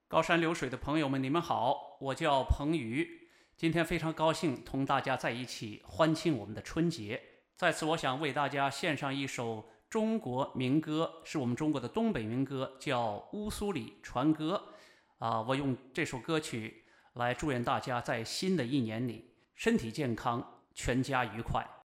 高山流水的朋友们，你们好，我叫彭宇。今天非常高兴同大家在一起欢庆我们的春节。在此，我想为大家献上一首中国民歌，是我们中国的东北民歌，叫《乌苏里船歌》。我用这首歌曲来祝愿大家在新的一年里身体健康，全家愉快。